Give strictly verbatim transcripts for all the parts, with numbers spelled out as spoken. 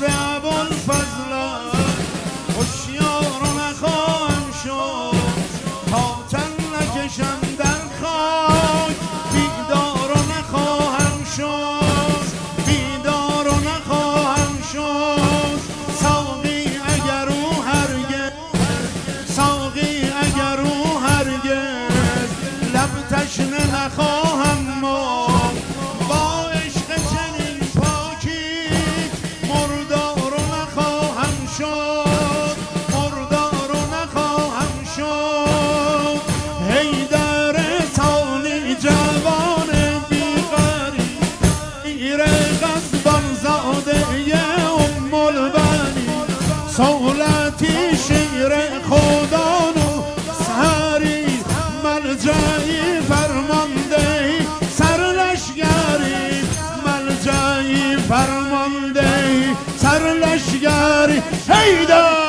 ابوالفضل هوشیار و نخواهم شد تا تن نکشم در خاک بیدار و نخواهم شد بیدار و نخواهم شد ساقی اگر او هرگز ساقی اگر او هرگز لب تشنه نخواهم مرد با عشق چنین پاکی مردار و نخواهم شد مردار و نخواهم شد حیدر ثانی جوان بیغری پیر غضبان زاده ام البنی سهولتی شیر خودانو سهری ملجعی فرمانده سرلشگری ملجعی فرمانده سرلشگری حیدر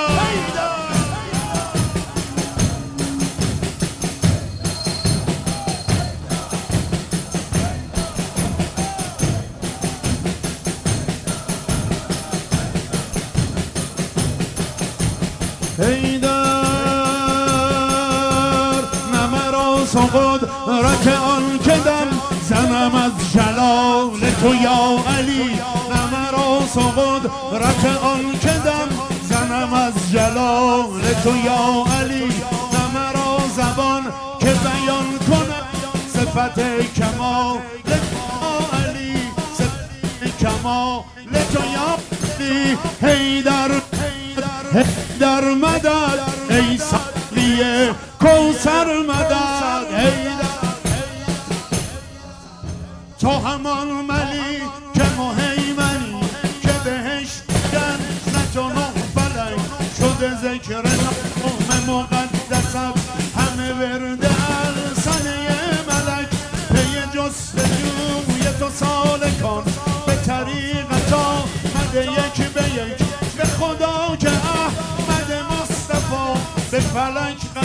حیدر نمراس و قدرت آن که دم زنم از جلال تو یا علی نمراس و قدرت آن که دم زنم از جلال تو یا علی نمرا زبان که بیان کنم صفت کمال تو علی صفت کمال تو یا علی حیدر در مدد ای ساقی کوثر مدد حیدر تو همان ملی که مهیمنی که بهش جنت و نه فلک شده ذکر نام مقدست همه ورد السنه ملک پی جستجوی تو سالکان به طریقت آمده یک به یک به خدا که احمد مصطفی به فلک